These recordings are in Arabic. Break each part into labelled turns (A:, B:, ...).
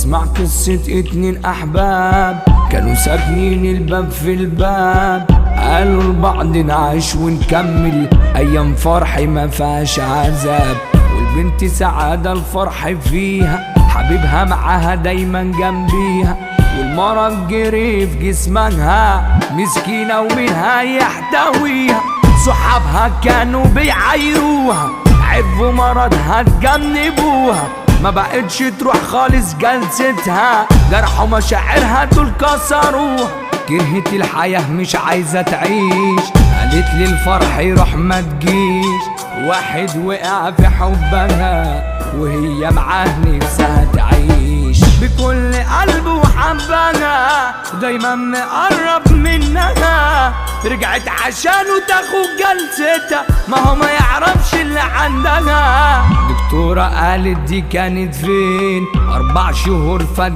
A: بسمع قصة اتنين احباب كانوا ساكنين الباب في الباب، قالوا لبعض نعيش ونكمل ايام فرح ما فيهاش عذاب. والبنت سعادة الفرح فيها، حبيبها معاها دايما جنبيها، والمرض جري في جسمها مسكينة ومنها يحتويها. صحابها كانوا بيعايروها، عرفوا مرضها تجنبوها، ما بقتش تروح خالص جلستها، جرحوا مشاعرها دول كسروها. كرهت الحياة مش عايزة تعيش، قالت لي الفرح يروح ما تجيش. واحد وقع في حبها وهي معاه نفسها تعيش، بكل قلب وحبها دايما مقرب منها. رجعت عشانه تاخد جلستها، ما هو ما يعرفش اللي عندها. دكتورة قالت دي كانت فين، 4 شهور فات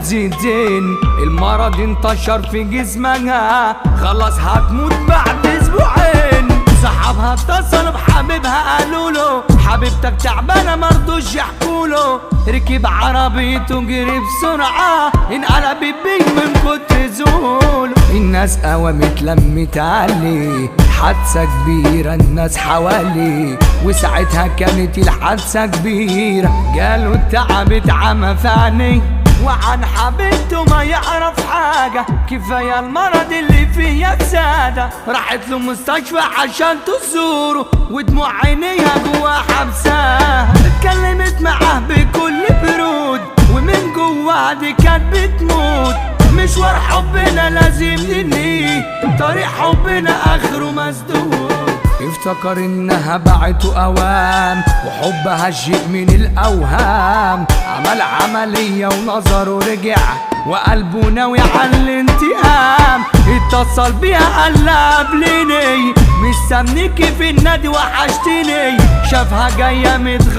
A: جلستين، المرض انتشر في جسمها، خلاص هتموت بعد اسبوعين. صحابها اتصلوا بحبيبها قالوا له حبيبتك تعبانه، مرضوش يحكوله. ركب عربيته جري بسرعه، انقلب بيه من كتر زوله. الناس قوامت لمت عليه، حادثه كبيره الناس حواليه، وساعتها كانت الحادثه كبيره. جاله التعب اتعمى في عينيه، وعن حبيبته ما يعرف حاجة، كفاية المرض اللي فيه يا سادة. راحت له مستشفى عشان تزوره، ودموع عينيها جوا حبسها. اتكلمت معاه بكل برود، ومن جواها دي كانت بتموت. مشوار حبنا لازم ننهيه، طريق حبنا اخره مسدود. افتكر انها باعته اوام، وحبها شيء من الاوهام. عمل عملية ونظره رجع، وقلبه ناوي على الانتقام. اتصل بيها قال لها قابليني، مستنيكي في النادي وحشتني. شافها جاية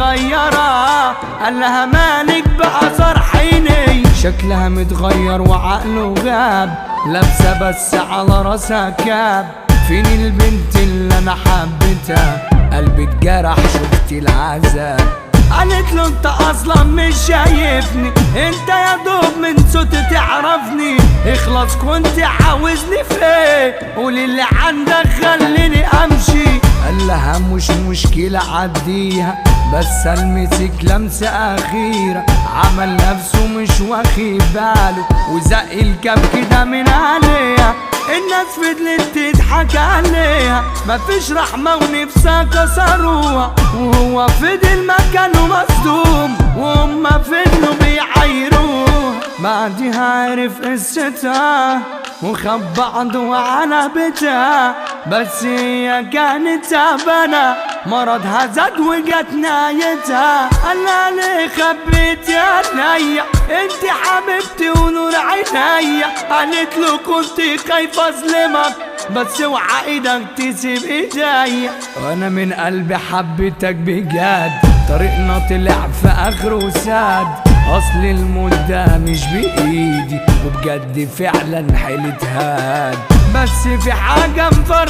A: متغيرة، قال لها مالك بقى صرحيني. شكلها متغير وعقله غاب، لابسة بس على راسها كاب. فين البنت اللي انا حبيتها، قلبي اتجرح شفت العذاب. قالت له انت اصلا مش شايفني، انت يا دوب من صوتي تعرفني. اخلص كنت عاوزني في ايه، قول اللي عندك خليني امشي. قال لها مش مشكلة عديها، بس المسك لمسة اخيرة. عمل نفسه مش واخد باله، وزق الكاب كده من عليها. الناس فضلت تضحك عليها، مفيش رحمة ونفسها كسروها. وهو فضل مكانه مصدوم، وهم فضلوا بيعايروها. بعدها عرف قصتها، وخد بعضه على بيتها. بس هي كانت تعبانة، مرضها زاد وجت نايتها. قالها ليه خبيت يا عينيا، انت حبيبتي ونور عينيا. قالت له كنت خايفة اظلمك، بس اوعى ايدك تسيب ايديا. وانا من قلبي حبيتك بجد، طريقنا طلع في اخره ساد. اصل المدة مش بايدي، وبجد فعلا حيلة هاد. بس في حاجة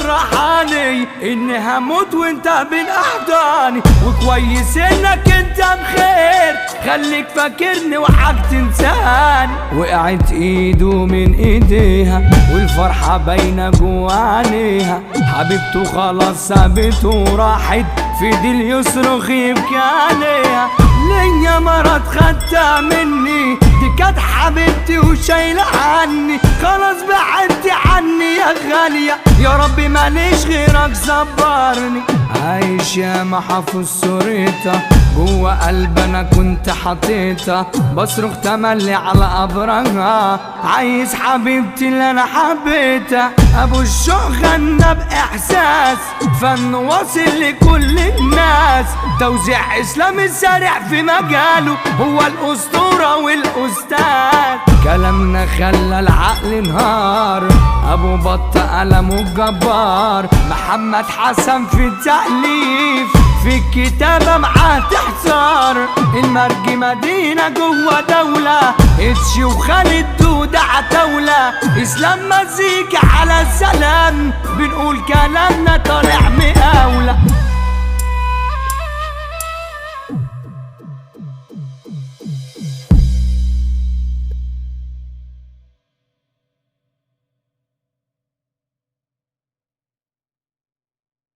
A: مفرحاني، اني هموت وانت بين احضاني. وكويس انك انت بخير، خليك فاكرني وحاج تنساني. وقعت ايده من ايديها، والفرحة باينة جوا عينيها. حبيبته خلاص سابته وراحت، في ديل يصرخ يبكي عليها. ليا مرض خدتها مني، دي كانت حبيبتي وشايلة عني. خلاص بعدتي عني يا غالية، يا ربي ماليش غيرك صبرني. عايش يا محافظ صورتها، جوا قلب انا كنت حطيتها. بصرخ تملي على قبرها، عايز حبيبتي اللي انا حبيتها. ابو الشوق غنى باحساس، فن واصل لكل الناس. توزيع اسلامي سارع في مجاله، هو الاسطوره والاستاذ. كلامنا خلى العقل انهار، ابو بط قلمه الجبار. محمد حسن في التأليف، في الكتابة معاه تحتار. المرج مدينة جوه دولة، اتشي وخالد دودة عتاولة. اسلام مزيكا على السلام، بنقول كلامنا طالع مقاولة.